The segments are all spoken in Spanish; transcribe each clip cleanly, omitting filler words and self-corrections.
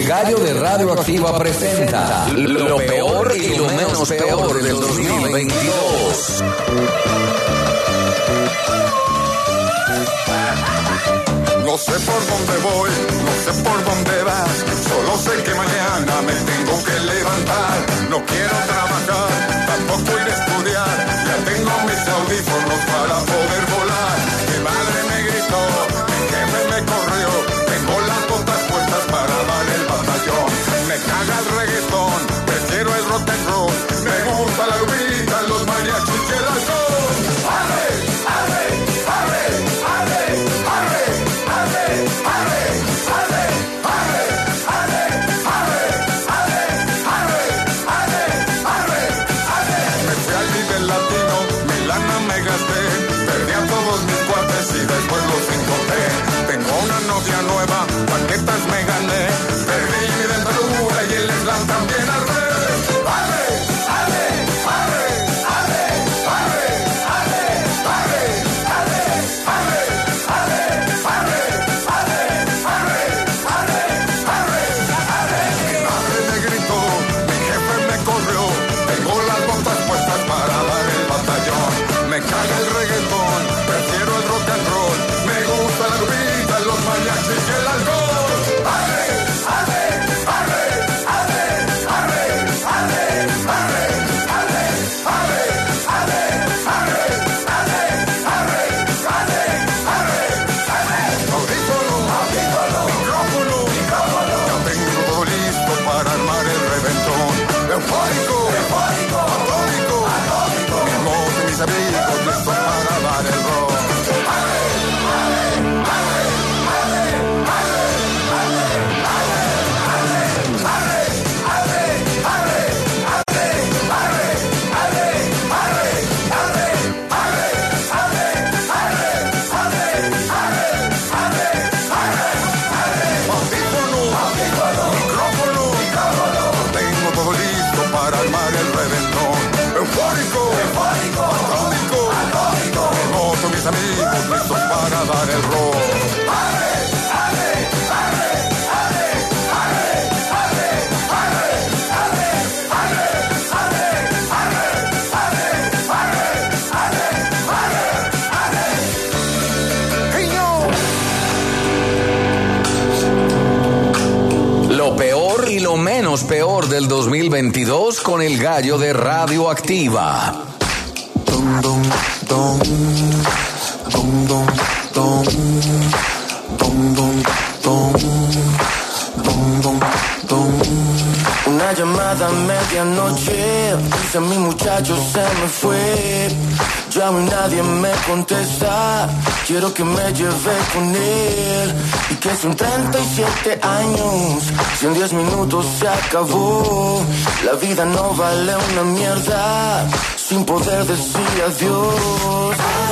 Gallo de Radio Activa presenta lo peor y lo menos peor del 2022. No sé por dónde voy, no sé por dónde vas, solo sé que mañana me tengo que levantar. No quiero trabajar, tampoco ir a estudiar, ya tengo mis audífonos para poder volar. Mi madre me gritó, mi jefe me corrió, tengo las botas puestas para dar el batallón. Me caga el reggaetón, prefiero el rock and roll, me gusta la lubita, los mariachis y el alcohol. ¡Arre, arre, arre, arre, arre! Me fui al Vive Latino, mi lana me gasté, perdí a todos mis cuates y después los encontré. Tengo una novia nueva, paquetas me gané, perdí mi dentadura y el slam también arre. ¡Arre, arre, arre, arre, arre, arre, arre, arre, arre, arre, arre, arre! Mi madre me gritó, mi jefe me corrió, tengo las botas puestas para dar el batallón. Me caga el reggaetón, prefiero el rock and roll, me gusta la lubita, los mariachis y el alcohol. ¡Arre, arre, arre, arre, arre, arre, arre, arre, arre, arre, arre, arre, arre, arre, arre, arre! Audífono, micrófono, ya tengo todo listo para armar el reventón. Eufórico, atómico, mi moto y mis amigos listos para dar el rock. Tengo todo listo para armar el reventón. Eufórico, atómico, mi moto, mis amigos listos para dar el rock. Lo peor y lo menos peor del 2022 con el Gallo de Radio Activa. Dum, dum, dum, dum, dum, dum, dum, dum, dum, dum, dum, dum. Una llamada a medianoche, dice mi muchacho se me fue. Llamo y nadie me contesta, quiero que me lleve con él. Y que son 37 años, si en 10 minutos se acabó. La vida no vale una mierda, sin poder decir adiós.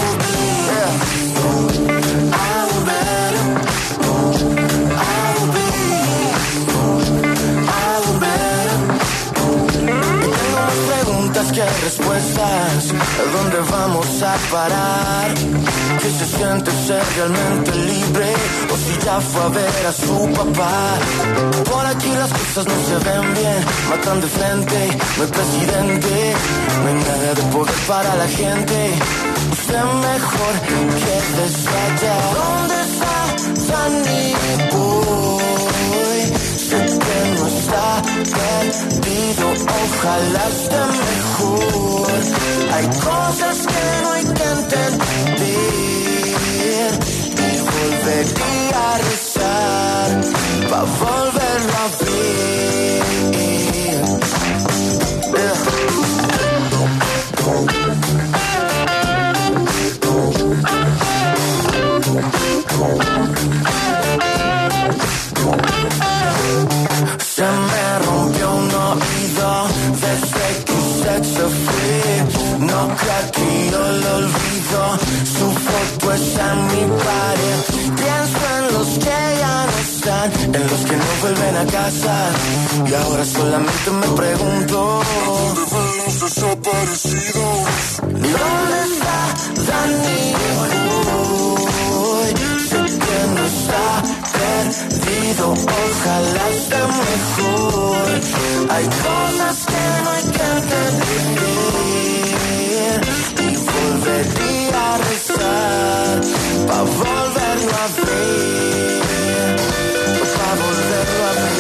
Que hay respuestas, ¿a dónde vamos a parar? ¿Qué se siente ser realmente libre? O si ya fue a ver a su papá. Por aquí las cosas no se ven bien, matan de frente, no hay presidente, no hay nada de poder para la gente. Usted mejor quédese allá. ¿Dónde está Danny Boy? Sé que no está perdido, ojalá esté mejor. Hay cosas que no hay que entender y volvería a rezar pa' volverlo a ver. Se me rompió un oído desde que usted se fue. No creo que yo lo olvido, su foto está en mi pared. Pienso en los que ya no están, en los que no vuelven a casa. Y ahora solamente me pregunto, ¿dónde van los desaparecidos? ¿Dónde está Danny Boy? Sé que no está perdido, ojalá esté mejor. Hay cosas que no hay que entender y volvería a rezar pa' volverlo a ver, pa' volverlo a ver.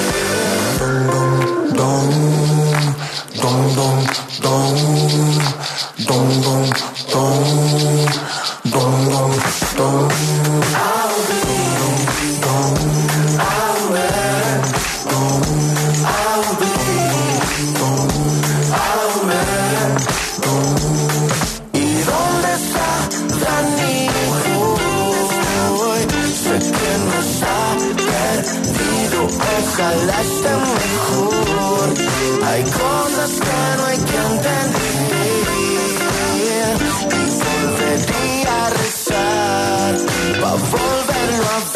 Dum dum dum dum dum dum dum dum dum dum. I'll be dum, I'll let dum, I'll be dum, I'll let dum. ¿Y dónde está Dani hoy? Sé que nos ha perdido, ojalá esté mejor. Hay cosas que no hay que entender y volvería a rezar pa' volverlo a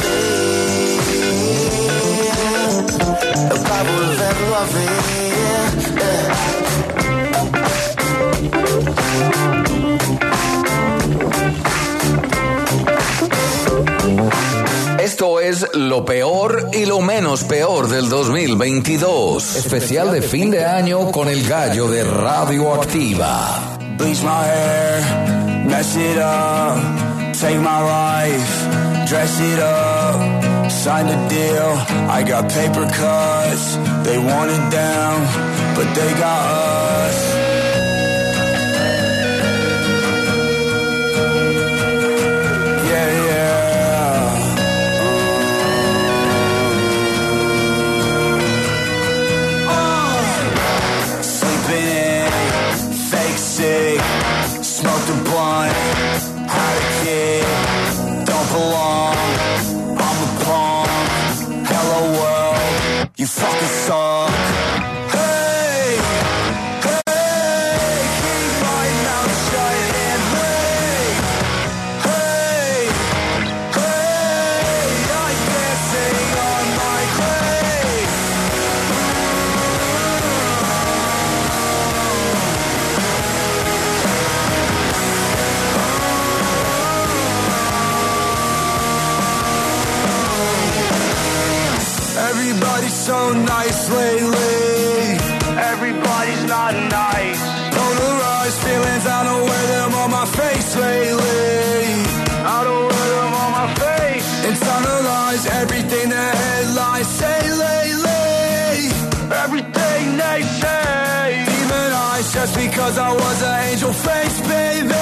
ver, pa' volverlo a ver. Esto es lo peor y lo menos peor del 2022. Especial de fin de año con el gallo de Radioactiva. Bleach my hair, mess it up, take my life, dress it up, sign the deal, I got paper cuts, they want it down, but they got us. Smoked a blunt, had a kid, don't belong, I'm a punk, hello world, you fucking suck. Hey, hey, keep my mouth shut and hey, hey, I can't sing on my grave. Everybody's so nice lately. Everybody's not nice. Polarized feelings, I don't wear them on my face lately. I don't wear them on my face. Internalize everything the headlines say lately. Everything they say. Demonized just because I was an angel face, baby.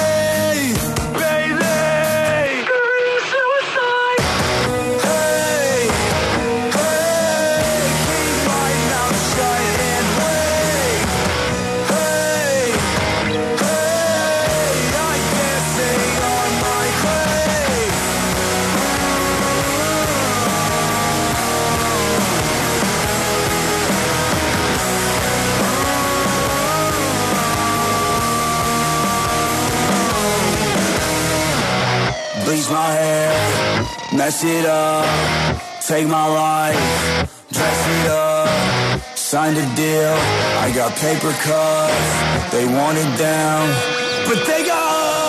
Bleach my hair, mess it up, take my life, dress it up, signed a deal, I got paper cuts, they want it down, but they got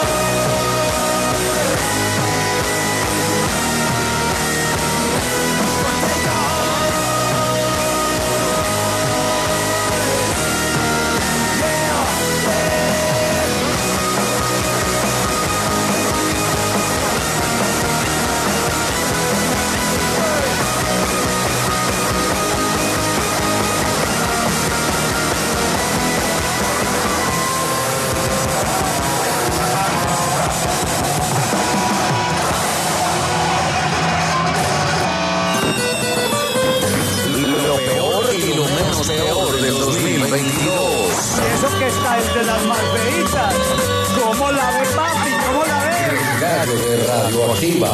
peor del 2022. Eso que está entre las más feitas. ¿Cómo la ve, papi? ¿Cómo la ve? El gallo de Radioactiva.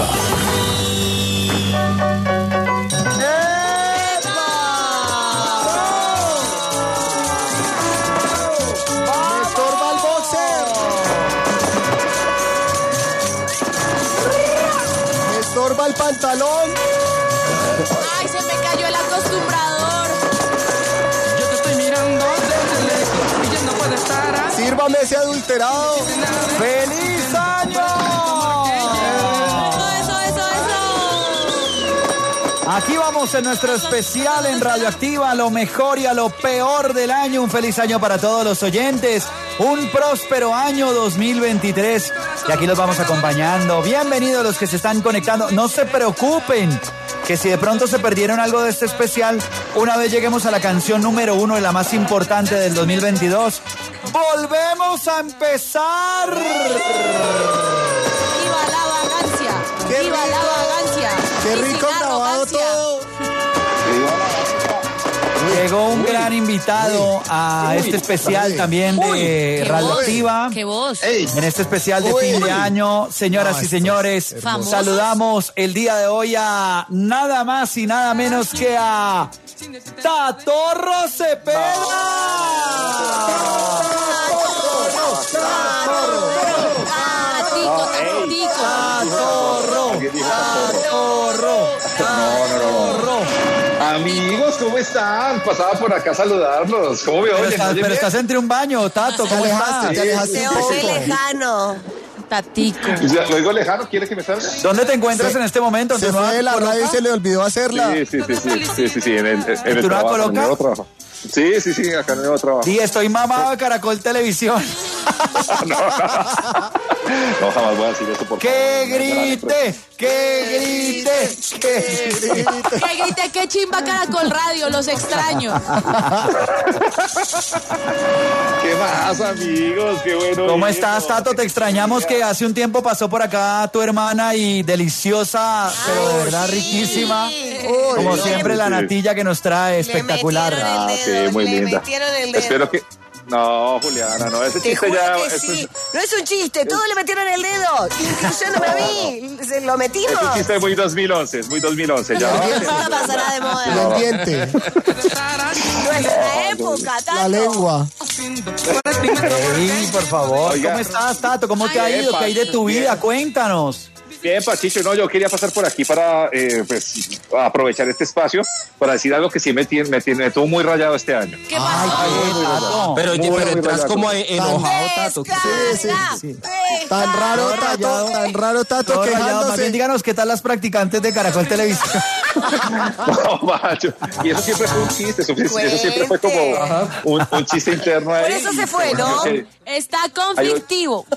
Estorba el pantalón. Ay, se me cayó el acostumbrador. Yo te estoy mirando desde lejos y ya no puedo estar así. Sírvame ese adulterado. ¡Feliz año! Eso. Aquí vamos en nuestro especial en Radioactiva, lo mejor y a lo peor del año. Un feliz año para todos los oyentes, un próspero año 2023. Y aquí los vamos acompañando. Bienvenidos los que se están conectando. No se preocupen, que si de pronto se perdieron algo de este especial, una vez lleguemos a la canción número 1 y la más importante del 2022, ¡volvemos a empezar! ¡Viva la vagancia! ¡Viva la vagancia! ¡Qué rico grabado todo! Llegó un gran invitado a este especial también de Radioactiva. ¡Qué voz! En este especial de fin de año, señoras y señores, saludamos el día de hoy a nada más y nada menos que a Tatorro Cepeda. Amigos, ¿cómo están? Pasaba por acá a saludarlos. ¿Cómo me oyen? Pero estás entre un baño, Tato, ¿cómo estás? Te alejaste un poco. lejano. Tatico. ¿Lo digo lejano? ¿Quiere que me salga? ¿Dónde te encuentras en este momento? Se fue de la radio y se le olvidó hacerla. Sí, en el ¿Tú trabajo, no colocas? trabajo. Sí, acá en el nuevo trabajo. Sí, estoy mamado de Caracol Televisión. No, jamás voy a decir eso por ¡Que grite! ¡Que grite! ¡Que grite! Que grite, qué chimba Caracol Radio, los extraño. ¿Qué más, amigos? Qué bueno. ¿Cómo estás, Tato? Te extrañamos, que hace un tiempo pasó por acá tu hermana y deliciosa, pero de verdad riquísima. Como siempre, la natilla que nos trae, espectacular. Sí, muy linda. Espero que... No, Juliana, no, ese chiste ya... Sí. No es un chiste, todos le metieron el dedo, incluyéndome a mí, se lo metimos. Ese chiste es muy 2011, ya. No pasará de moda. El diente. Nuestra época, Tato. La lengua. Sí, por favor. Oiga. ¿Cómo estás, Tato? ¿Cómo te ha ido? ¿Qué hay de tu vida? Cuéntanos. Bien, Pachicho, no, yo quería pasar por aquí para aprovechar este espacio para decir algo que sí me tuvo muy rayado este año. ¿Qué pasó? Tato. Pero entras rayado. como enojado, Tato. Sí. Tan raro, Tato, Todo rayado. Más bien quejándose. díganos qué tal las practicantes de Caracol Televisión. No, macho. Y eso siempre fue un chiste, eso siempre fue como un chiste interno ahí. Por eso se fue, ¿no? Está conflictivo.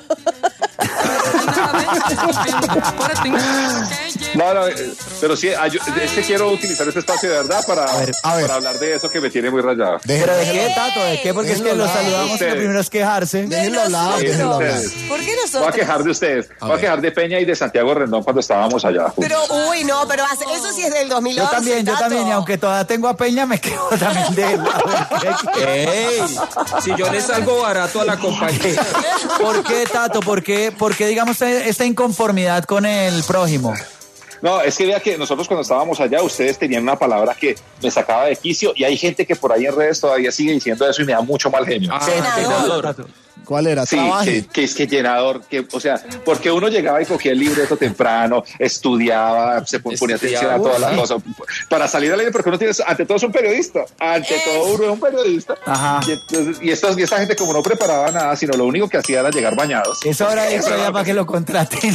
No, pero sí, es que quiero utilizar este espacio de verdad para hablar de eso que me tiene muy rayado. ¿Pero de qué, Tato? ¿De qué? Porque es que los saludamos y Ustedes. lo primero es quejarse. Déjenlo hablar. ¿Por qué nosotros? Voy a quejar de ustedes. Voy a quejar de Peña y de Santiago Rendón cuando estábamos allá. Pero, pero eso sí es del 2011. Yo Tato. también, y aunque todavía tengo a Peña, me quejo también de él. ¡Ey! Si yo le salgo barato a la compañía. ¿Por qué, Tato? ¿Por qué, digamos, esta inconformidad con el prójimo? No, es que vea que nosotros cuando estábamos allá, ustedes tenían una palabra que me sacaba de quicio y hay gente que por ahí en redes todavía sigue diciendo eso y me da mucho mal genio. Tato. ¿Cuál era? Sí, Trabaje. que es que llenador, o sea, porque uno llegaba y cogía el libreto temprano, estudiaba, se ponía atención a todas las cosas, para salir al aire, porque uno tiene, ante todo es un periodista, ante todo uno es un periodista. Ajá. Y esta gente como no preparaba nada, sino lo único que hacía era llegar bañados. Eso ahora es ya para que lo contraten.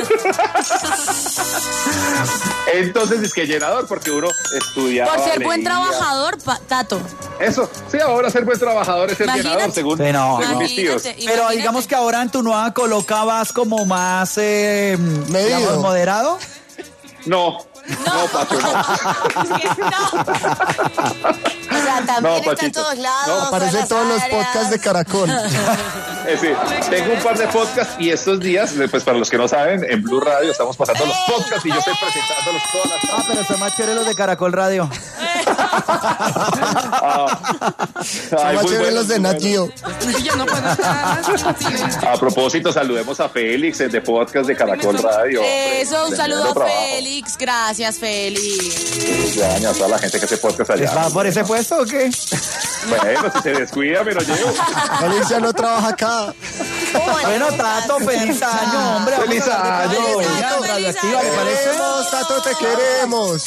Entonces es que llenador, porque uno estudiaba. Por ser buen leía. trabajador, Tato. Eso, sí, ahora ser buen trabajador es ser Imagínate. llenador, según mis tíos. Pero digamos que ahora en tu nueva coloca vas como más digamos, moderado. No, Pacho, no. O sea, también está en Pachito. todos lados. Aparece en todos los podcasts de Caracol. Sí, tengo un par de podcasts y estos días, pues para los que no saben, en Blue Radio estamos pasando los podcasts y yo estoy presentándolos todas las tardes. Pero son más chéveres los de Caracol Radio. Son más chéveres los de Nat Geo. A propósito, saludemos a Félix de podcast de Caracol Radio. Eso, un saludo a trabajo. Félix. Gracias, Félix. A toda la gente que hace podcast allá. ¿Va por ese puesto o qué? Bueno, si se descuida, me lo llevo. Félix ya no trabaja acá. Bueno, Tato, feliz año, hombre. Feliz año. Radioactiva, ¿le parece? Tato, te queremos.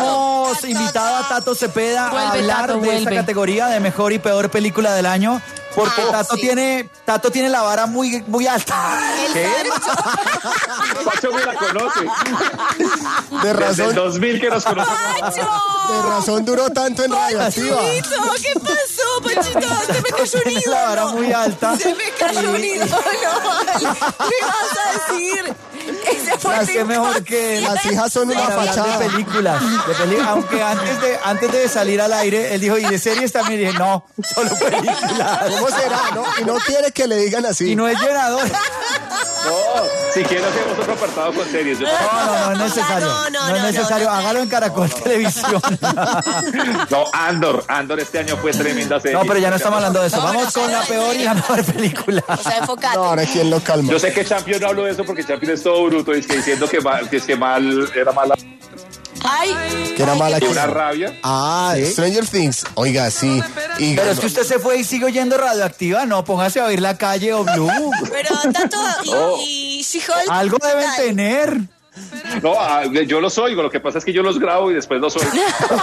Hemos invitado a Tato Cepeda a hablar de esta categoría de mejor y peor película del año. Porque Tato tiene la vara muy, muy alta. ¿Qué? Pacho me la conoce. De razón. Desde el 2000 que nos conocemos. De razón duró tanto en Radioactiva. Pachito, ¿qué pasó, Pachito? Se me cayó un Tiene la vara muy alta. Se me cayó un ídolo. ¿Qué vas a decir? Ese fue Es que mejor que Las hijas son una para hablar fachada. de películas. Aunque antes de salir al aire, él dijo, ¿y de series también? Y dije, no, solo películas. ¿Cómo será, no? Y no quiere que le digan así. Y no es llenador. No, si quieres hacemos otro apartado con series. No es necesario. No es necesario. Hágalo en Caracol Televisión. No, Andor este año fue tremenda serie. No, pero ya no estamos hablando de eso. Vamos con la peor y la mejor película. O sea, enfócate. No, ahora quién lo calma. Yo sé que Champion no habló de eso porque Champion es todo bruto y diciendo que era mala. Ay, Que era mala. Y una rabia. Ah, Stranger Things. Oiga, sí. Y Pero es que usted se fue y sigue oyendo Radioactiva. No, póngase a oír La Calle o Blue. pero Tato y She-Hulk. Algo deben tener. No, yo los oigo. Lo que pasa es que yo los grabo y después los oigo.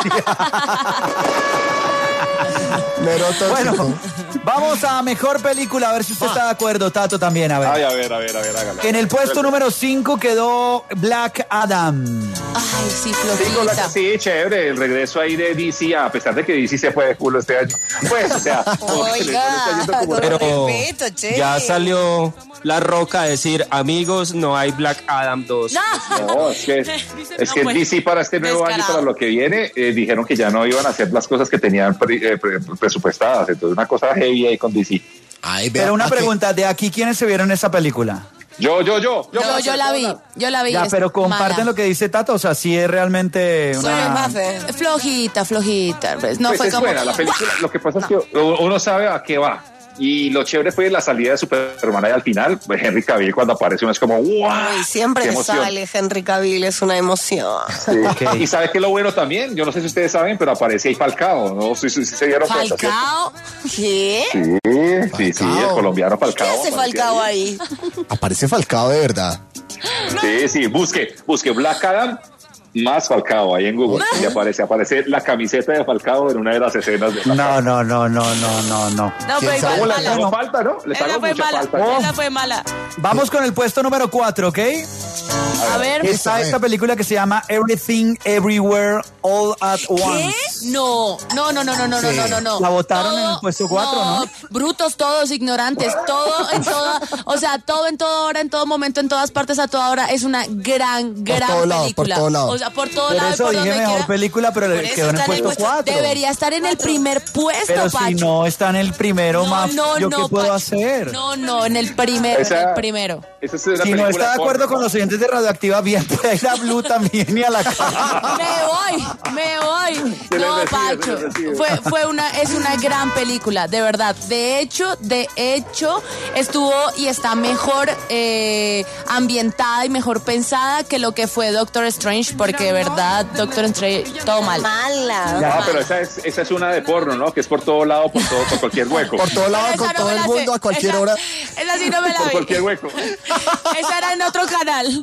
mero tóxico. Bueno, vamos a mejor película, a ver si usted está de acuerdo, Tato también, a ver. Ay, a ver, hágala. En el puesto número 5 quedó Black Adam. Ay, sí, flojita. Sí, chévere, el regreso ahí de DC, a pesar de que DC se fue de culo este año. Pues, o sea, Oiga, con Pero respeto, che. ya salió La Roca a decir, amigos, no hay Black Adam 2. No, es que DC para este nuevo año, para lo que viene, dijeron que ya no iban a hacer las cosas que tenían presupuestadas. Entonces, una cosa heavy ahí con DC. Ay, vea, Pero una pregunta, ¿de aquí quiénes se vieron esa película? Yo la vi. Ya, pero comparten lo que dice Tato, o sea, sí es realmente una... Flojita. Pues no pues fue es como... buena la película. Lo que pasa es que uno sabe a qué va. Y lo chévere fue la salida de Superman ahí al final. Pues Henry Cavill cuando aparece uno es como ¡wow! Ay, siempre sale Henry Cavill, es una emoción. Sí. Okay. Y sabe que lo bueno también, yo no sé si ustedes saben, pero aparece ahí Falcao, ¿no? Si se dieron cuenta. ¿Falcao? ¿Qué? Sí, el colombiano Falcao. ¿Qué hace Falcao ahí? Aparece Falcao de verdad. Sí, busque Black Adam más Falcao ahí en Google y aparece la camiseta de Falcao en una de las escenas de Falcao. No. No, pero igual mala. No falta, ¿no? Esa fue mala. Vamos con el puesto número 4, ¿ok? A ver. Está esta película que se llama Everything Everywhere All at Once. ¿Qué? No. La votaron en el puesto 4, ¿no? Brutos todos, ignorantes, todo en toda hora, en todo momento, en todas partes, a toda hora. Es una gran película. Por todo lado. O sea, por todo Por lado. eso por dije donde mejor quiera. película, pero le quedó en el puesto 4. Debería estar en el primer puesto, pero Pacho. si no está en el primero, ¿yo qué puedo hacer? No, en el primero, Si no está de acuerdo con los oyentes de Radioactiva, bien, puede ir a Blue también y a la casa. Me voy. No, Pacho. Es una gran película, de verdad. De hecho, estuvo y está mejor ambientada y mejor pensada que lo que fue Doctor Strange, porque de verdad, Doctor Strange, todo mal. No, pero esa es una de porno, ¿no? Que es por todo lado, por cualquier hueco. Por todo lado, con todo el mundo, a cualquier hora. Esa sí no me la vi. Por cualquier hueco. Esa era en otro canal.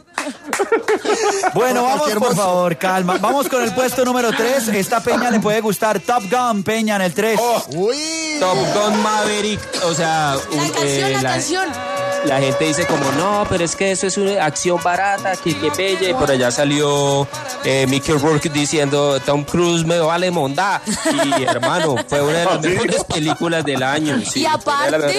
Bueno, vamos, por favor, calma. Vamos con el puesto número 3. Esta Peña le puede gustar. Top Gun, Peña, en el 3. Uy. Top Gun Maverick, o sea... La canción. La gente dice como, no, pero es que eso es una acción barata, que bella. Y por allá salió Mickey Rourke diciendo, Tom Cruise me vale mondá. Y hermano, fue una de las mejores películas del año. Sí, y aparte...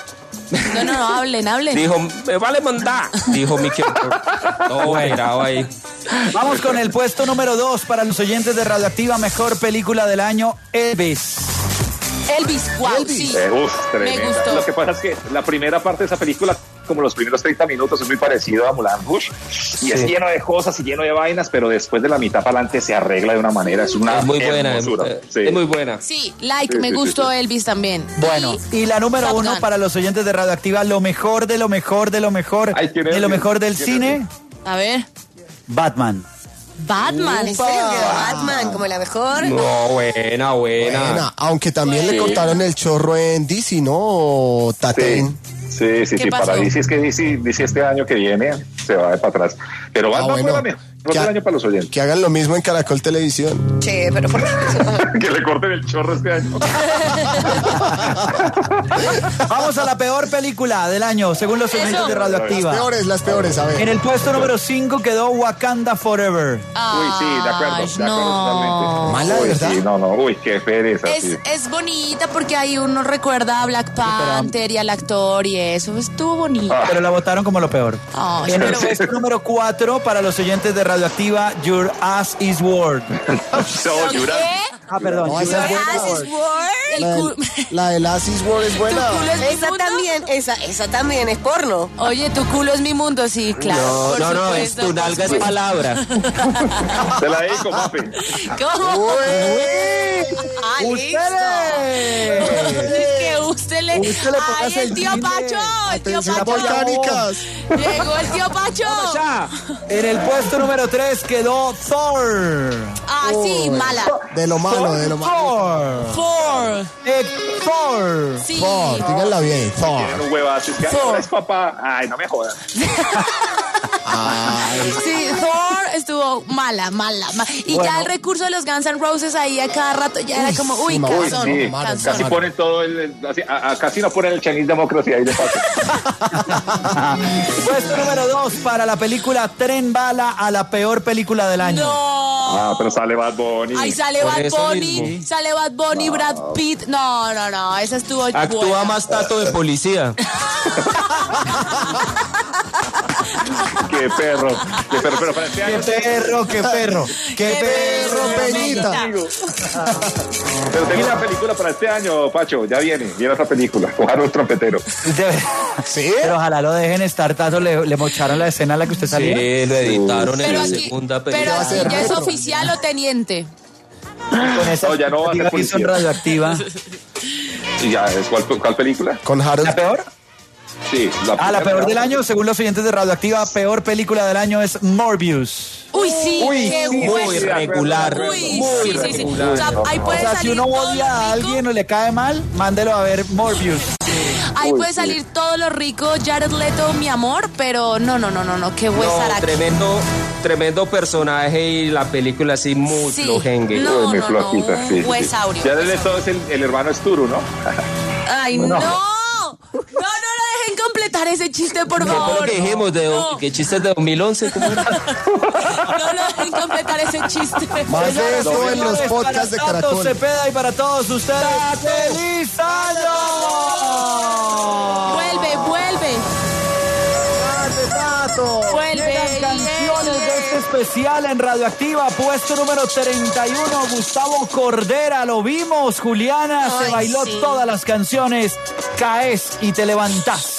No, hablen. Dijo, me vale mandar, dijo Mickey Rourke. Todo grabado ahí. Vamos con el puesto número 2 para los oyentes de Radioactiva, mejor película del año, Elvis, wow, sí. Me gustó. Lo que pasa es que la primera parte de esa película, como los primeros 30 minutos, es muy parecido a Moulin Rouge y es lleno de cosas y lleno de vainas, pero después de la mitad para adelante se arregla de una manera, es muy buena. Es muy buena. Sí, me gustó Elvis también. Bueno, y la número 1 para los oyentes de Radioactiva, lo mejor de lo mejor de lo mejor de lo mejor del cine. A ver. Batman, ¿en serio quedó Batman como la mejor? No, buena. Aunque también le cortaron el chorro en DC, ¿no? Tatén. Sí, para DC es que DC este año que viene se va de para atrás. Pero Batman fue la mejor. Otro año para los oyentes. Que hagan lo mismo en Caracol Televisión. Che, pero ¿por qué? Que le corten el chorro este año. Vamos a la peor película del año, según los oyentes de Radioactiva. Las peores, a ver. En el puesto número 5 quedó Wakanda Forever. Uy, sí, de acuerdo no. Mala, uy, ¿verdad? Sí, no, uy, qué pereza. Sí. Es bonita porque ahí uno recuerda a Black Panther y al actor y eso. Estuvo bonito. Pero la votaron como lo peor. Ay, en el pero- puesto número 4, para los oyentes de Radioactiva, Your Ass is Word. Ah, perdón. No, esa es buena. La del Asis World es buena. Esa también es porno. Oye, tu culo es mi mundo, sí, claro. No, es tu nalga es palabra. Te la dedico, Mafe. ¿Cómo? ¡Ustedes! Que usted le ponga ¡ay, el tío cine. Pacho! ¡El tío Atención, Pacho! volcánicas. Llegó el tío Pacho. En el puesto número 3 quedó Thor. Ah, sí, mala. De lo malo, de lo malo. Thor. Thor. Sí. Thor, díganla bien. Thor. Tienen un huevazo. Es que ahora es papá. Ay, no me jodas. Sí, Thor estuvo mala. Y ya el recurso de los Guns N' Roses ahí a cada rato ya era como, uy, Uy, cansón, sí, cansón. casi ponen todo casi no ponen el Chinese Democracy ahí de paso. Puesto número 2 para la película Tren Bala a la peor película del año. No. Pero sale Bad Bunny. Ahí sale Por Bad eso Bunny, mismo. sale Bad Bunny, Brad Pitt. No, esa estuvo Actúa buena. más Tato de policía. Qué perro. Pero para este año. Qué perro. Peñita. Pero tengo una película para este año, Pacho. Ya viene otra película. Cojar un trompetero. ¿Sí? Pero ojalá lo dejen estar, Tato, le mocharon la escena a la que usted salía. Sí, lo editaron en Pero la aquí- segunda Pero película. así ya es oficial o teniente. Con esa No, ya no va a ser que hizo en policía. Radioactiva. ¿Y ya es cuál película? Con Harold. ¿La peor? Sí, La peor del año, según los oyentes de Radioactiva, peor película del año es Morbius. Uy, sí, qué Muy buena. regular. Uy, Muy sí. regular. O sea, ahí O puede sea, si salir uno todo odia a lo rico. alguien o le cae mal, mándelo a ver Morbius. Ahí puede salir todo lo rico, Jared Leto, mi amor, pero no, qué buen No, tremendo personaje y la película así muy Sí. flojengue. No, Muy flojita, un sí. huesaurio. Ya desde todo es el hermano Sturu, ¿no? Ay, no. No lo dejen completar ese chiste, por ¿Qué fue favor. lo que dijimos? ¿Qué chistes de 2011? ¿Cómo era? No lo dejen completar ese chiste. Más de eso en los podcasts de Para Tato Caracol. Cepeda y para todos ustedes, ¡feliz año! Vuelve. Vuelve. Llegan canciones de este especial en Radioactiva, puesto número 31, Gustavo Cordera, lo vimos, Juliana, se Ay, bailó sí. todas las canciones, caes y te levantás.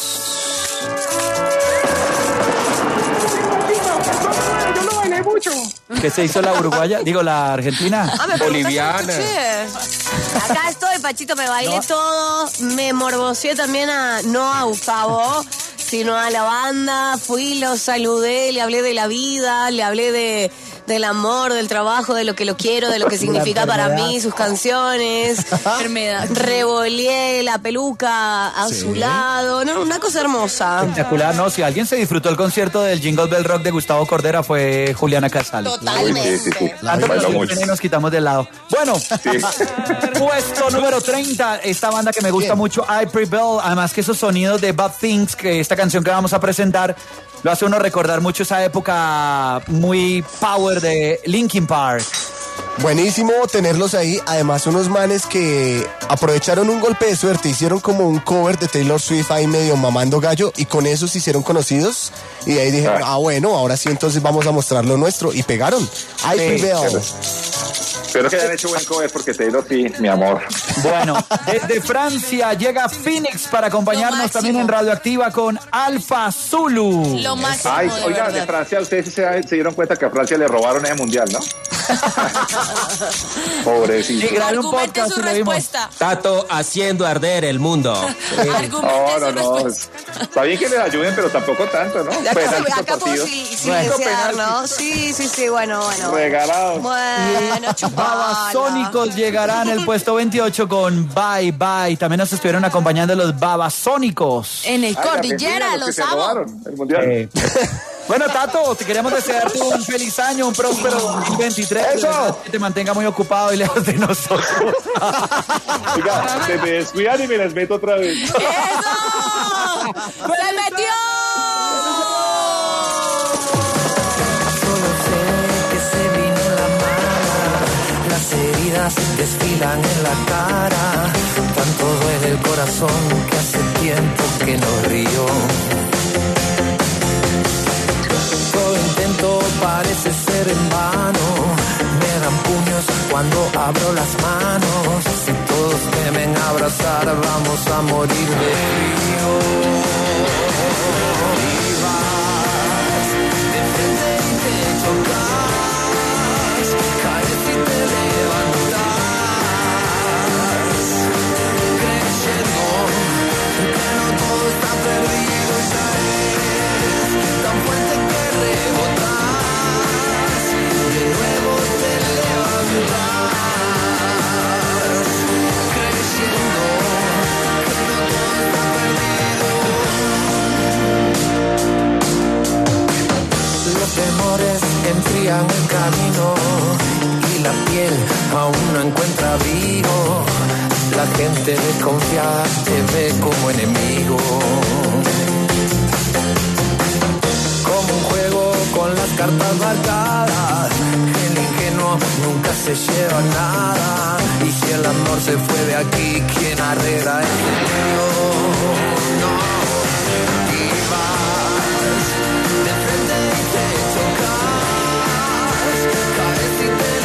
Yo lo bailé mucho. ¿Qué se hizo la uruguaya? Digo, la argentina. Me Boliviana. Acá estoy, Pachito, me bailé todo. Me morboseé también no a Gustavo, sino a la banda. Fui, lo saludé, le hablé de la vida, le hablé del amor, del trabajo, de lo que lo quiero, de lo que significa para mí, sus canciones. Enfermedad. Revoleé la peluca a su lado. No, una cosa hermosa. Espectacular, no, si alguien se disfrutó el concierto del Jingle Bell Rock de Gustavo Cordera fue Juliana Casal. Totalmente. Sí. Tanto Bailó que mucho. nos quitamos del lado. Bueno, puesto número 30, esta banda que me gusta mucho, I Prevail, además que esos sonidos de Bad Things, que esta canción que vamos a presentar, lo hace uno recordar mucho esa época muy power de Linkin Park. Buenísimo tenerlos ahí. Además, unos manes que aprovecharon un golpe de suerte. Hicieron como un cover de Taylor Swift ahí medio mamando gallo. Y con eso se hicieron conocidos. Y de ahí dijeron, bueno, ahora sí, entonces vamos a mostrar lo nuestro. Y pegaron. I Prevail. Espero que hayan hecho buen cover porque Taylor, sí, mi amor. Bueno, desde Francia llega Phoenix para acompañarnos también en Radioactiva con Alfa Zulu. Lo máximo, Ay, de oiga, verdad. de Francia, ustedes sí se dieron cuenta que a Francia le robaron ese mundial, ¿no? Pobrecito. Sí, grabé un Argumente podcast su y lo vimos. respuesta. Tato haciendo arder el mundo. Argumente su No. respuesta. Está bien que les ayuden, pero tampoco tanto, ¿no? Penalti por Acá puedo partido. silenciar, ¿no? Sí, bueno. Regalados. Bueno, chupala. Babasónicos llegarán el puesto 28 con Bye Bye. También nos estuvieron acompañando los Babasónicos. En el Ay, Cordillera, Argentina, los que los se amo. robaron el mundial. Bueno, Tato, te queremos desearte un feliz año, un próspero 2023. ¡Eso! Que te mantenga muy ocupado y lejos de nosotros. Oiga, se me descuidan y me las meto otra vez. ¡Eso! ¡Se metió! Solo sé que se vino la mala, las heridas desfilan en la cara, tanto duele el corazón que hace tiempo que no río. Todo intento parece ser en vano, me dan puños cuando abro las manos, si todos temen abrazar vamos a morir de frío. De frente y te chocas, caes y te levantas, creyendo que no todo está perdido y caes tan fuerte que rebotas, de nuevo te levantas, creyendo que no todo está perdido. Los temores enfrían el camino y la piel aún no encuentra abrigo. La gente desconfiada te ve como enemigo. Como un juego con las cartas marcadas, el ingenuo nunca se lleva nada. Y si el amor se fue de aquí, ¿quién arregla el medio? No. Y vas de frente y te chocas, caes y te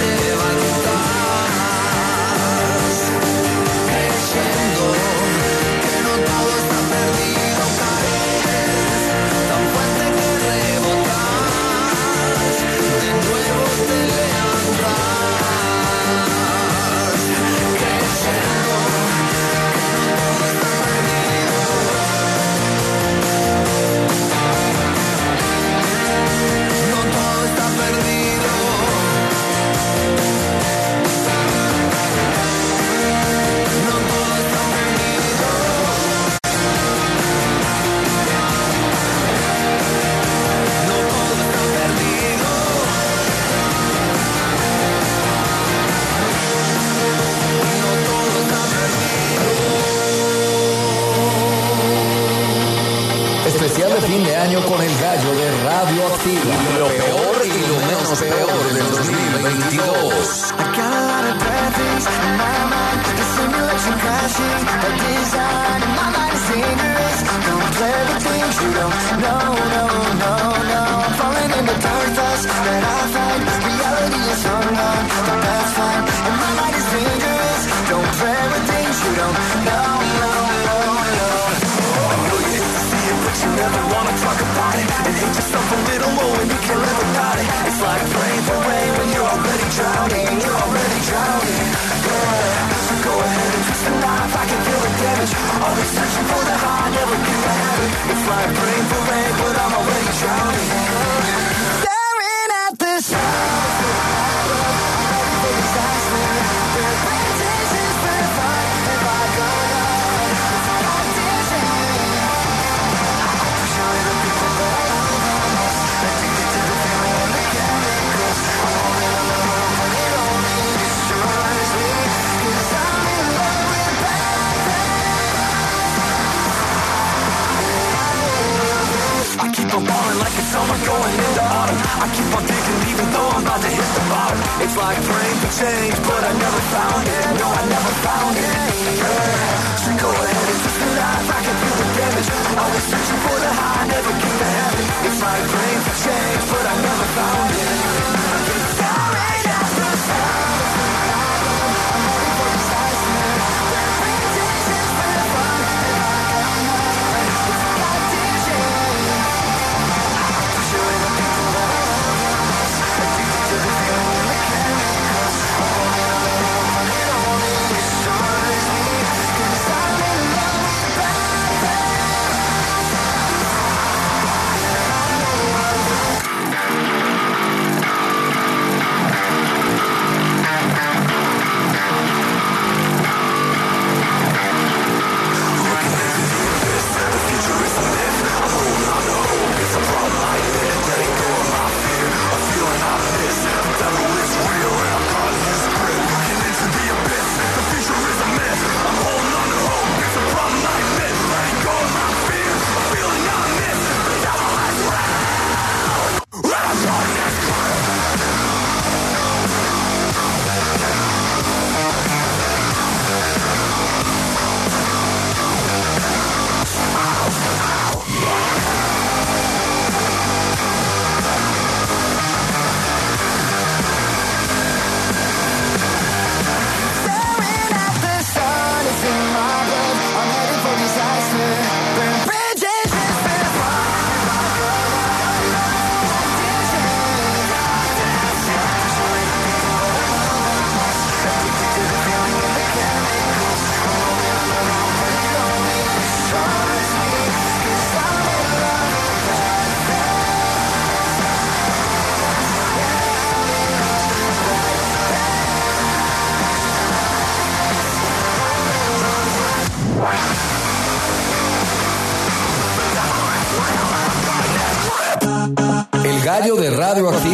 levantas, creyendo que no todo está perdido, caes tan fuerte que rebotas, de nuevo te levantas, creyendo que no todo está perdido. No todo está perdido. No todo está perdido. No todo está perdido. No todo está perdido. Especial de fin de año con el gallo de Radioactiva. Lo peor y lo menos peor del 2022. I got a lot of bad things in my mind. The simulation crashing, a design. My mind is dangerous. Don't play with things you don't know, no, no, no. I'm falling into dark thoughts that I find. Reality is hung on, but that's fine. And my mind is dangerous. Don't play with things you don't know, no, no, no. I know you hate to see it, but you never wanna talk about it. And hate yourself a little more when you can't live without it. It's like praying for rain when you're already drowning. You're already drowning. Yeah. So go ahead and twist the knife. I can feel the damage. Always searching for the high, never get the habit. It's like praying for rain, but I'm already drowning. Staring at the I keep on balling like it's summer going into autumn. I keep on digging even though I'm about to hit the bottom. It's like praying for change, but I never found it. No, I never found it. Yeah. So go ahead and twist the knife. I can feel the damage. Always searching for the high, never get the habit. It's like praying for change, but I never found it. Staring at the sun. I'm ready for disaster. Repetitions for fun. It's like DJ. Addicted to the feeling of the chemicals.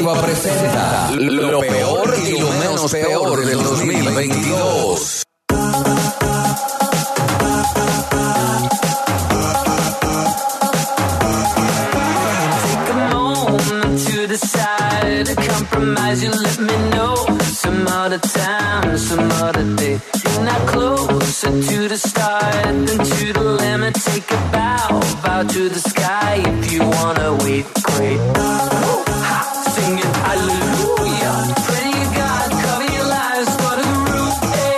Radioactiva presenta lo peor y lo menos peor del 2022. Compromise, you let me know some other time, some other day. You're not closer to the start than to the limit. Take a bow to the sky. If you wanna wait, great. Sing it, hallelujah. Pray to God, cover your lives for the group.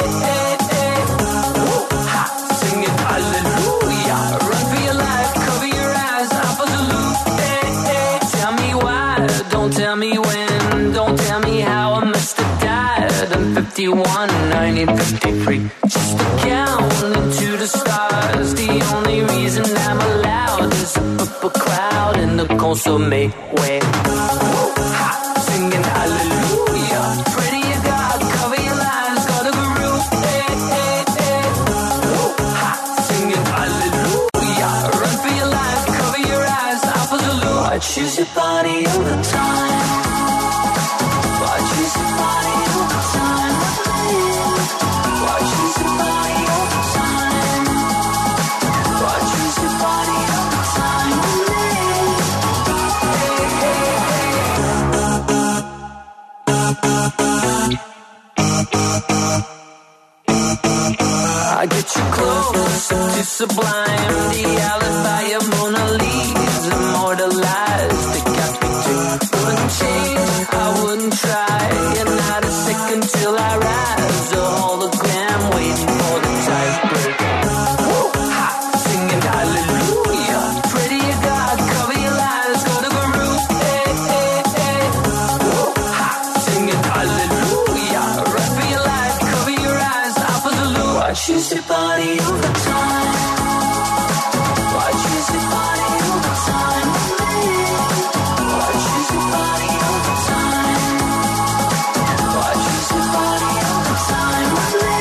Sing it, hallelujah. Run for your life, cover your eyes, out for the loop. Tell me why, don't tell me when. Don't tell me how I must have died. I'm 51, I need 53. Just to count into the stars. The only reason I'm allowed is a crowd in the consomme way. Singing hallelujah. Pray to your God, cover your lives, got a groove. Singing hallelujah. Run for your life, cover your eyes, out for the loop. I choose your body over time. I get you close to sublime. The alibi of Mona Lisa, immortalized, decapitated. Wouldn't change, I wouldn't try. And not a second till I rise. A hologram waiting for the tiebreak. Singing hallelujah. Pray to your God, cover your lies, go to groove. Singing hallelujah. Run for your life, cover your eyes, out for the loop. I choose your body over time. I choose your body over time. I choose your body over time. I choose your body over time.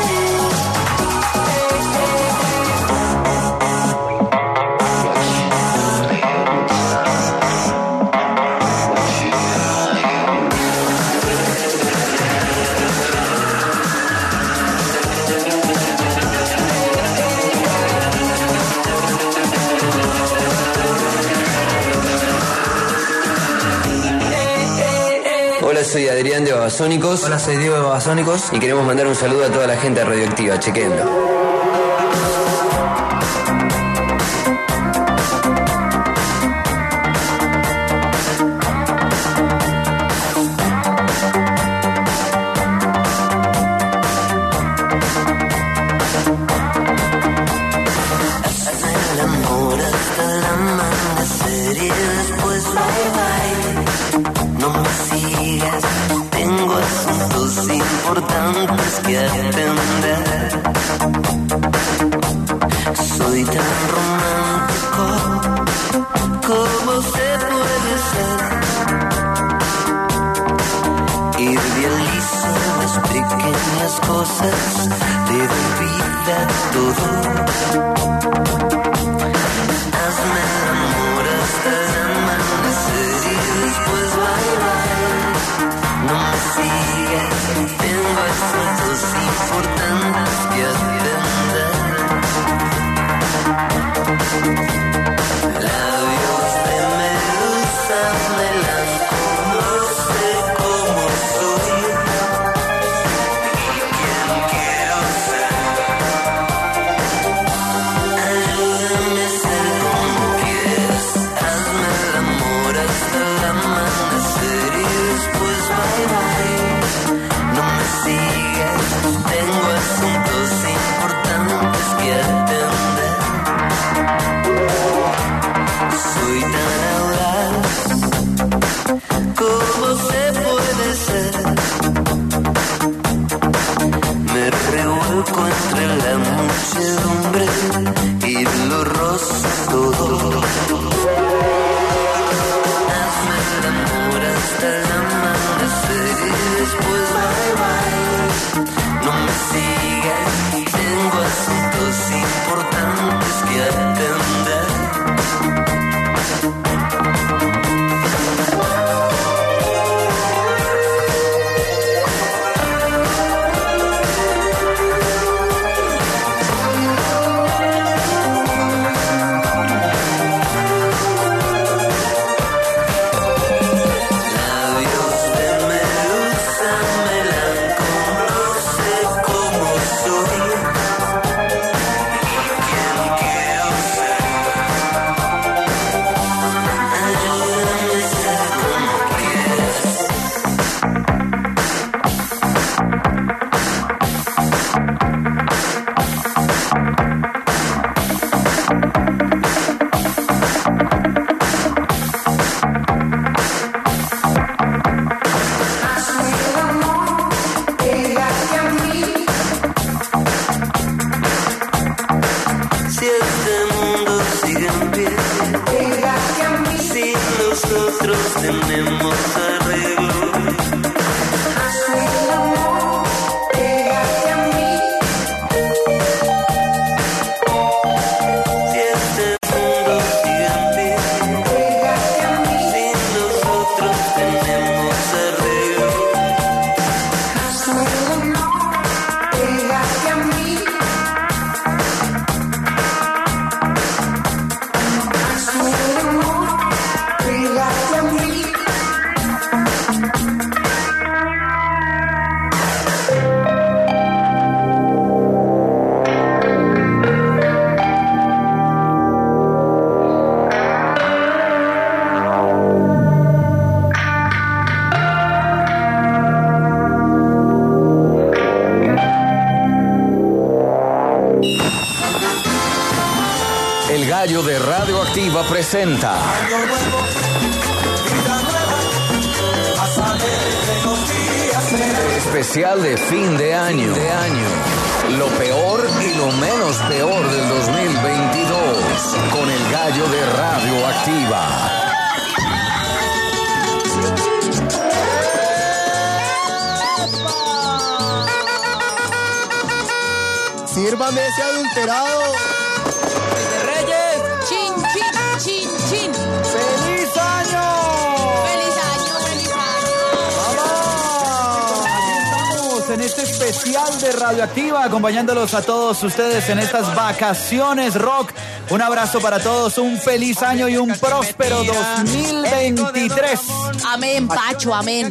Hola, soy Adrián de Babasónicos. Hola, soy Diego de Babasónicos. Y queremos mandar un saludo a toda la gente de Radioactiva. Chequenlo. Importantes que atender. Soy tan romántico como se puede ser. Idealizo las pequeñas cosas, te doy vida todo. Hazme el amor hasta el amanecer y después bailar. No me sigas. Tengo asuntos importantes que atender. Labios de medusa, melanco, no sé cómo soy y quién quiero ser. mundo sigue en pie. Pégate a mí. Si nosotros tenemos arreglo. Hazme el amor. Pégate a mí. Si este mundo sigue en pie. Pégate a mí. Si nosotros tenemos arreglo. Hazme el amor. Pégate a mí. Hazme el amor. Pégate a mí. El Gallo de Radioactiva presenta especial de fin de año. Lo peor y lo menos peor del 2022 con el Gallo de Radioactiva. Sírvame ese adulterado. Reyes, chin, chin, chin, chin. ¡Feliz año! ¡Feliz año, feliz año! Estamos en este especial de Radioactiva, acompañándolos a todos ustedes en estas vacaciones rock. Un abrazo para todos, un feliz año y un próspero 2023. Amén, Pacho, amén.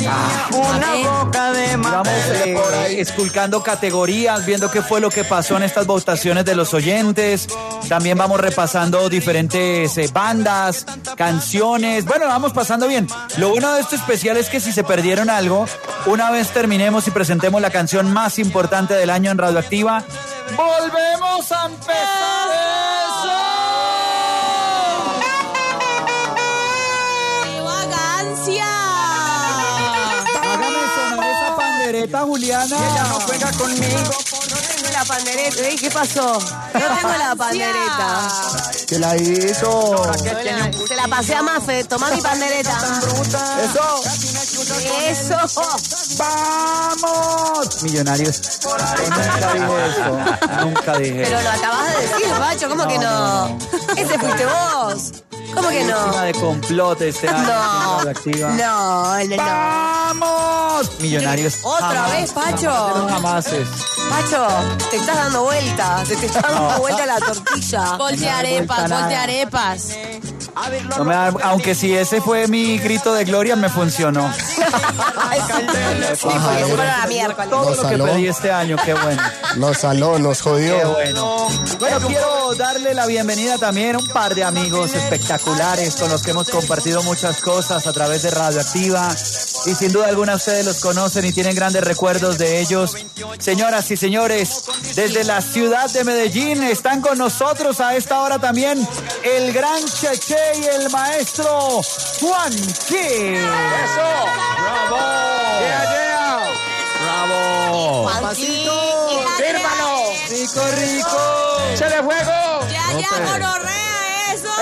Amén. Vamos esculcando categorías, viendo qué fue lo que pasó en estas votaciones de los oyentes. También vamos repasando diferentes bandas, canciones. Bueno, vamos pasando bien. Lo bueno de este especial es que si se perdieron algo, una vez terminemos y presentemos la canción más importante del año en Radioactiva, volvemos a empezar eso. ¡Qué vagancia! Hágame sonar esa pandereta, Juliana. Ella no juega conmigo. No tengo la pandereta. ¿Eh? ¿Qué pasó? No tengo la pandereta. ¿Qué la hizo? Se la pasé a Mafe. Toma mi pandereta. Eso. ¡Vamos! Millonarios. Nunca dije eso. Nunca dije. Pero lo acabas de decir, Pacho. ¿Cómo que no? Ese fuiste vos. ¿Cómo que no? Víctima de complot este año. No. Radioactiva. No. ¡Vamos! Millonarios. ¿Otra jamás, vez, Pacho? Jamás es. Pacho, te estás dando vueltas. Se te está dando vuelta la tortilla. Gol de arepas, gol de arepas. No me da- aunque si ese fue mi grito de gloria, me funcionó. Sí, porque se fueron a la miércoles. Todo Nos lo que saló. pedí este año, qué bueno. Nos saló, nos jodió. Qué bueno. Bueno, quiero darle la bienvenida también a un par de amigos espectaculares con los que hemos compartido muchas cosas a través de Radioactiva. Y sin duda alguna ustedes los conocen y tienen grandes recuerdos de ellos. Señoras y señores, desde la ciudad de Medellín están con nosotros a esta hora también el gran Cheche y el maestro Juanqui. ¡Eso! ¡Bravo! ¡Bravo! Juanquito, ¡Sírvalo! ¡Rico, rico! ¡Échale fuego! ¡Ya, gonorrea eso!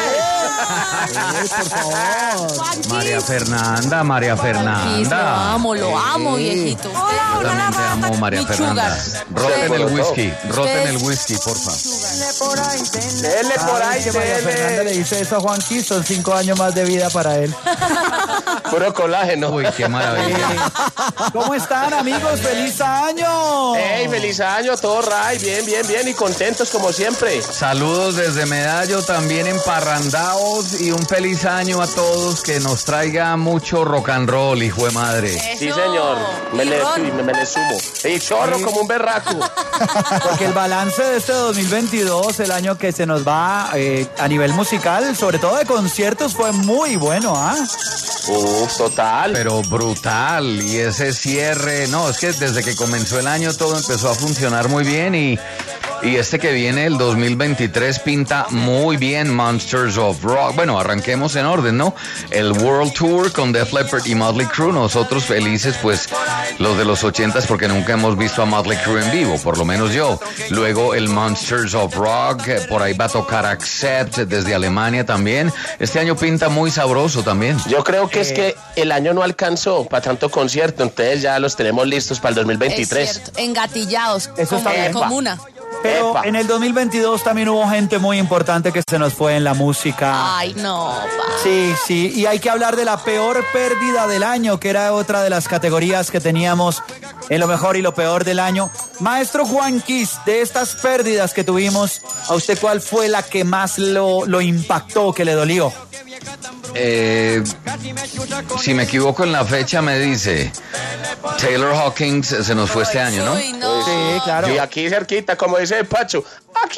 Por favor. María Fernanda. Lo amo, viejito. Yo también te amo, María Mi Fernanda. sugar. Roten el whisky, roten Ustedes- el whisky, porfa. Dele por ahí, Que María Fernanda le dice eso a Juanqui, son 5 años más de vida para él. Puro colágeno. Uy, qué maravilla. ¿Cómo están, amigos? ¡Feliz año! ¡Ey, feliz año! Todo right, bien, bien, bien y contentos como siempre. Saludos desde Medallo, también emparrandados, y un feliz año a todos, que nos traiga mucho rock and roll, hijo de madre. Sí, señor. Me le sumo. Y chorro como un berraco. Porque el balance de este 2022, el año que se nos va a nivel musical, sobre todo de conciertos, fue muy bueno, ¿ah? Total. Pero brutal, y ese cierre, no, es que desde que comenzó el año todo empezó a funcionar muy bien, y Y este que viene, el 2023, pinta muy bien. Monsters of Rock. Bueno, arranquemos en orden, ¿no? El World Tour con Def Leppard y Motley Crue. Nosotros felices, pues, los de los 80s, porque nunca hemos visto a Motley Crue en vivo, por lo menos yo. Luego el Monsters of Rock, por ahí va a tocar Accept desde Alemania también. Este año pinta muy sabroso también. Yo creo que es que el año no alcanzó para tanto concierto, entonces ya los tenemos listos para el 2023. Es cierto, engatillados, Eso está bien. como una. Pero en el 2022 también hubo gente muy importante que se nos fue en la música. Ay, no, Sí, y hay que hablar de la peor pérdida del año, que era otra de las categorías que teníamos en lo mejor y lo peor del año. Maestro Juan Kiss, de estas pérdidas que tuvimos, ¿a usted cuál fue la que más lo impactó, que le dolió? Si me equivoco en la fecha, me dice Taylor Hawkins se nos fue este año, ¿no? Uy, no. Sí, claro. Y aquí cerquita, como dice el Pacho, aquí.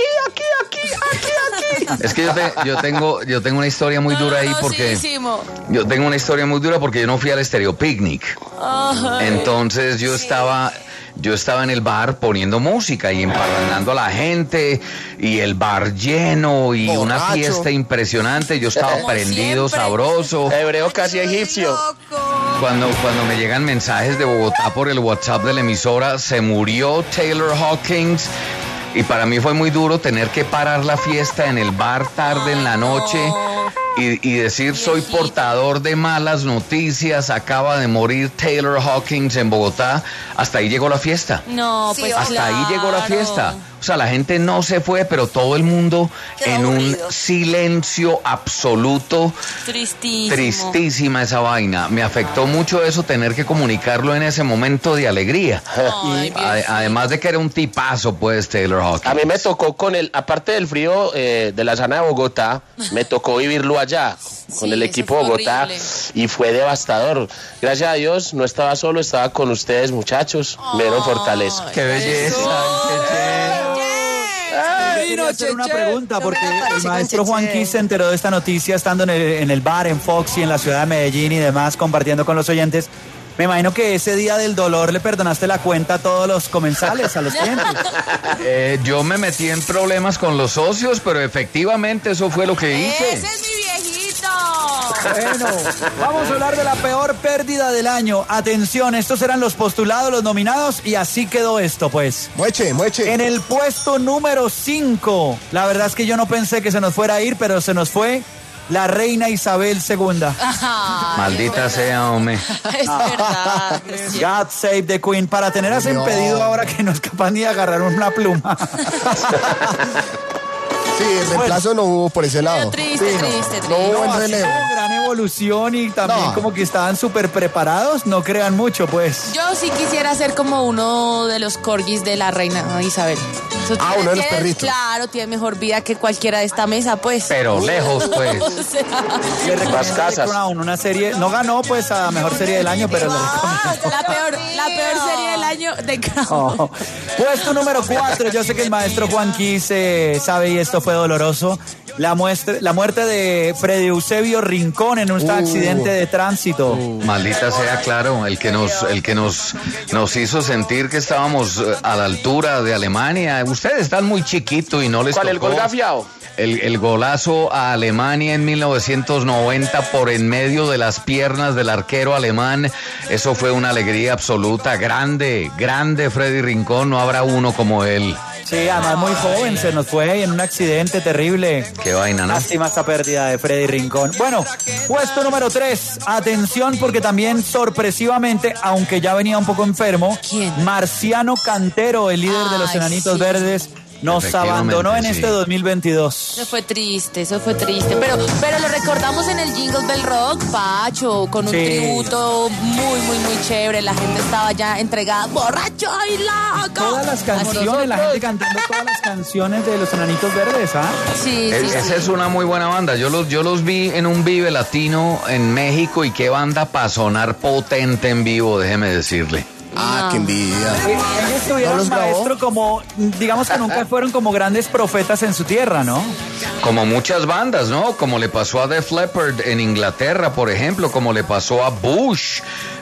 Es que yo tengo una historia muy dura ahí porque yo tengo una historia muy dura porque yo no fui al Stereo Picnic. Entonces yo estaba en el bar poniendo música y emparrandando a la gente y el bar lleno y una fiesta impresionante. Yo estaba prendido, sabroso. Hebreo casi egipcio. Cuando me llegan mensajes de Bogotá por el WhatsApp de la emisora, se murió Taylor Hawkins. Y para mí fue muy duro tener que parar la fiesta en el bar tarde en la noche y decir soy portador de malas noticias, acaba de morir Taylor Hawkins en Bogotá. Hasta ahí llegó la fiesta. No, pues hasta ahí llegó la fiesta. O sea, la gente no se fue, pero todo el mundo en un silencio absoluto. Tristísima esa vaina. Me afectó mucho eso, tener que comunicarlo en ese momento de alegría. Además de que era un tipazo, pues, Taylor Hawkins. A mí me tocó aparte del frío de la zona de Bogotá, me tocó vivirlo allá, con el equipo de Bogotá, y fue devastador. Gracias a Dios, no estaba solo, estaba con ustedes, muchachos. Me dieron fortaleza. ¡Qué belleza! Quería hacer una pregunta porque el maestro Juan Kiss se enteró de esta noticia estando en el bar en Foxy en la ciudad de Medellín y demás, compartiendo con los oyentes. Me imagino que ese día del dolor le perdonaste la cuenta a todos los comensales, a los clientes. Yo me metí en problemas con los socios, pero efectivamente eso fue lo que hice. ¡Ese es mi viejito! Bueno, vamos a hablar de la peor pérdida del año. Atención, estos eran los postulados, los nominados, y así quedó esto, pues. Mueche. En el puesto número 5, la verdad es que yo no pensé que se nos fuera a ir, pero se nos fue la reina Isabel II. Maldita sea, hombre. Es verdad. God save the Queen. Para tener a ese impedido ahora que no es capaz ni de agarrar una pluma. Sí, el reemplazo no hubo por ese lado. Triste. No hubo el relevo. Gran evolución y también como que estaban súper preparados. No crean mucho, pues. Yo sí quisiera ser como uno de los corgis de la reina Isabel. Uno de los perritos. Claro, tiene mejor vida que cualquiera de esta mesa, pues. Pero lejos, pues. O sea, Le recomiendo The Crown, una serie. No ganó, pues, a mejor serie del año, pero le recomiendo. la peor serie del año de Crown. Puesto número 4. Yo sé que el maestro Juan Kiss sabe y esto fue doloroso. La muerte de Freddy Eusebio Rincón en un accidente de tránsito. Maldita sea, claro, el que nos hizo sentir que estábamos a la altura de Alemania. Ustedes están muy chiquitos y no les ¿Cuál, tocó. el gol gafiado? El golazo a Alemania en 1990 por en medio de las piernas del arquero alemán. Eso fue una alegría absoluta. Grande Freddy Rincón, no habrá uno como él. Sí, además muy joven, se nos fue en un accidente terrible. Qué vaina, ¿no? Lástima esta pérdida de Freddy Rincón. Bueno, puesto número 3. Atención, porque también sorpresivamente, aunque ya venía un poco enfermo, Marciano Cantero, el líder de los Enanitos Verdes, nos abandonó en este 2022. Eso fue triste. Pero lo recordamos en el Jingle Bell Rock, Pacho, con un tributo muy chévere. La gente estaba ya entregada, borracho y loco. Todas las canciones, la gente cantando todas las canciones de los Enanitos Verdes, ¿ah? Sí. Esa es una muy buena banda. Yo los vi en un Vive Latino en México y qué banda para sonar potente en vivo, déjeme decirle. Qué envidia. Ellos tuvieron, maestro, como, digamos que nunca fueron como grandes profetas en su tierra, ¿no? Como muchas bandas, ¿no? Como le pasó a Def Leppard en Inglaterra, por ejemplo, como le pasó a Bush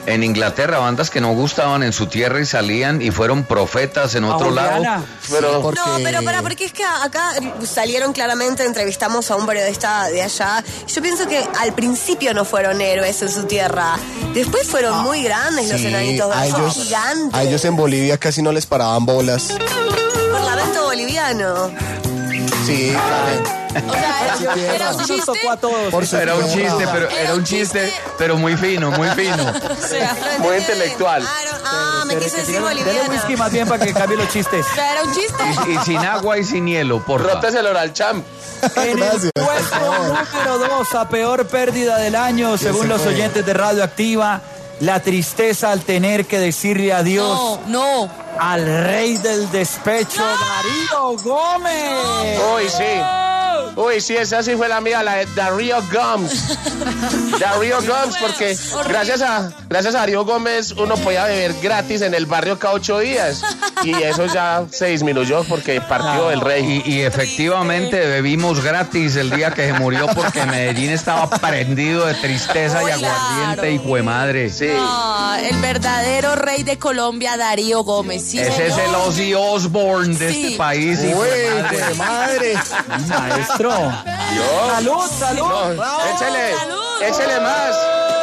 en Inglaterra, bandas que no gustaban en su tierra y salían y fueron profetas en otro lado. Pero No, pero porque es que acá salieron claramente, entrevistamos a un periodista de allá. Yo pienso que al principio no fueron héroes en su tierra. Después fueron muy grandes los enanitos verdes, gigantes. A ellos en Bolivia casi no les paraban bolas. Parlamento boliviano. Sí, claro. O sea, era un chiste. Era un chiste, pero muy fino, muy fino. O sea, Muy intelectual. me quise decir Dele boliviano. whisky más bien para que cambie los chistes. O sea, era un chiste. Y sin agua y sin hielo, por favor. Rotes el oral champ. En el puesto número 2, a peor pérdida del año, según los oyentes de Radioactiva, la tristeza al tener que decirle adiós al rey del despecho, Darío Gómez. Uy, sí. Uy, sí, esa sí fue la mía, la de Darío Gómez. Darío Gómez, porque gracias a Darío Gómez uno podía beber gratis en el barrio cada 8 días. Y eso ya se disminuyó porque partió el rey. Y efectivamente bebimos gratis el día que se murió porque Medellín estaba prendido de tristeza y aguardiente y juemadre. Sí. No, el verdadero rey de Colombia, Darío Gómez. Sí, Ese es el Ozzy Osbourne de este país. Y Uy, madre. Maestro. Dios. Salud. No, échele más.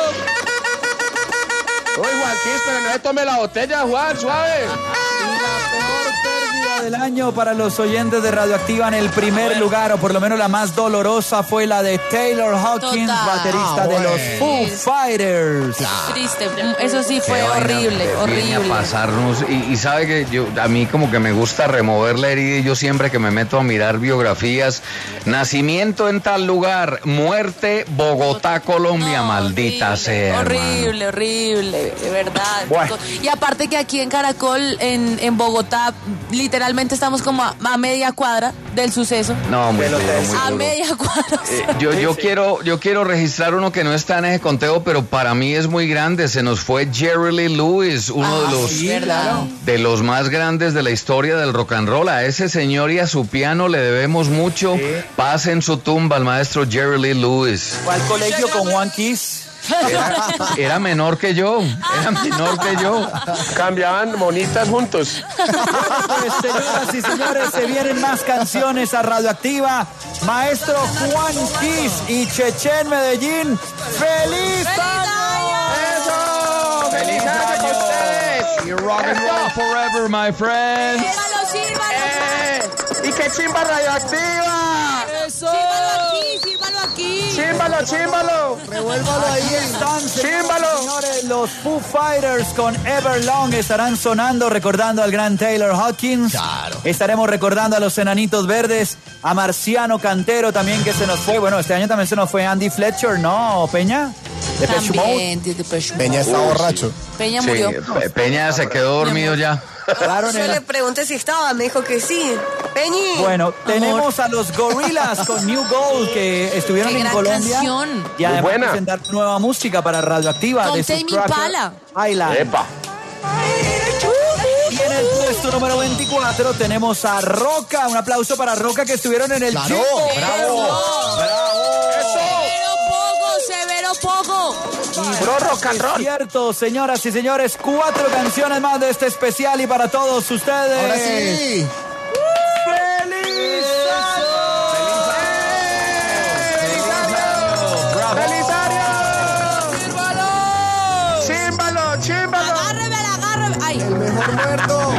Uy, Juanquis, pero no se tome la botella, Juan, suave. Del año para los oyentes de Radioactiva en el primer lugar, o por lo menos la más dolorosa, fue la de Taylor Hawkins, baterista de los Foo Fighters. Triste, eso sí fue Qué vaina horrible, viene a horrible. pasarnos y sabe que a mí como que me gusta remover la herida y yo siempre que me meto a mirar biografías, nacimiento en tal lugar, muerte, Bogotá, Colombia, maldita sea. Horrible, horrible, de verdad. Bueno. Y aparte que aquí en Caracol, en Bogotá, literalmente estamos como a media cuadra del suceso. No, muy duro, muy A duro. media cuadra. Yo quiero registrar uno que no está en ese conteo, pero para mí es muy grande. Se nos fue Jerry Lee Lewis, uno de los más grandes de la historia del rock and roll. A ese señor y a su piano le debemos mucho. Paz en su tumba al maestro Jerry Lee Lewis. Fue al colegio con Juan Kiss. Era menor que yo. Cambiaban monitas juntos. Pues, señoras y señores, se vienen más canciones a Radioactiva. Maestro Juan Kiss y Chechen Medellín, ¡feliz año! ¡Eso! ¡Feliz año con ustedes! Y rock and roll forever, my friends. ¡Y qué chimba Radioactiva! ¡Eso! ¡Sírvalo aquí! ¡Chímbalo! Revuélvalo ahí en dance. ¡Chímbalo! Señores, los Foo Fighters con Everlong estarán sonando, recordando al gran Taylor Hawkins. Claro. Estaremos recordando a los Enanitos Verdes, a Marciano Cantero también, que se nos fue. Bueno, este año también se nos fue Andy Fletcher, ¿no, Peña? Depeche Mode. Peña está borracho. Peña murió. Peña se quedó dormido ya. Claro, Yo le pregunté si estaba, me dijo que sí. Peñi. Bueno, tenemos a los Gorillaz con New Gold, que estuvieron Qué en gran Colombia. canción. Y además buena. presentar nueva música para Radioactiva. Con de sus Tame Cracker Impala. Island. ¡Epa! Y en el puesto número 24 tenemos a Roca. Un aplauso para Roca, que estuvieron en el Claro, Chico. bravo. Severo poco. Puro rock and roll. Cierto, señoras y señores, 4 canciones más de este especial y para todos ustedes. Ahora sí. ¡Feliz año! ¡Feliz año! ¡Chímbalo! Agárreme. Ay. El mejor muerto.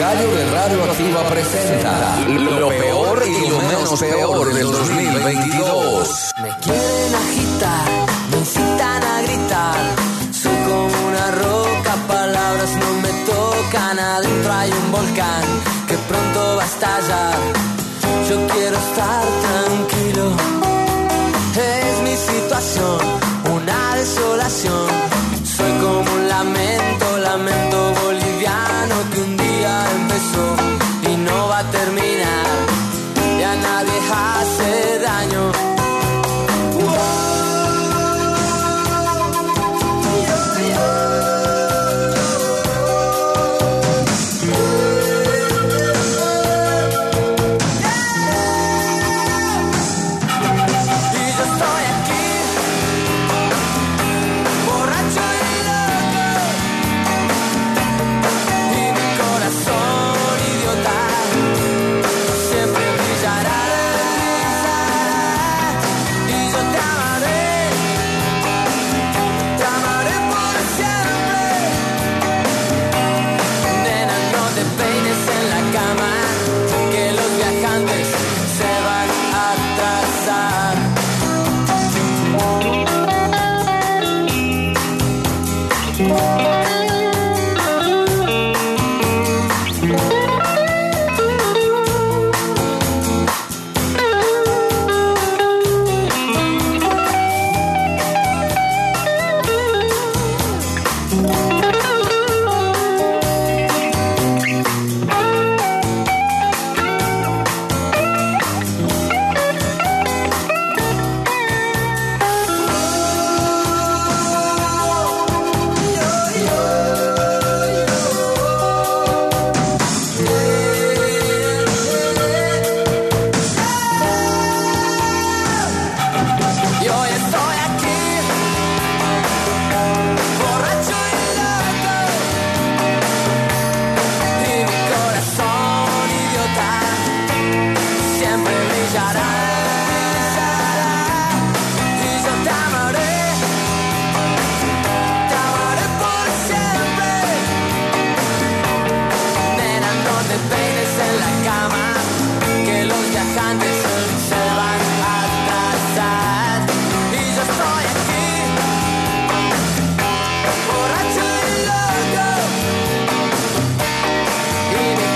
Radio de Radioactiva presenta lo peor y lo menos peor del 2022. Me quieren agitar, me incitan a gritar. Soy como una roca, palabras no me tocan. Adentro hay un volcán que pronto va a estallar. Yo quiero estar tranquilo. Es mi situación, una desolación. Soy como un lamento boliviano que un día empezó y no va a terminar. Ya nadie hace daño.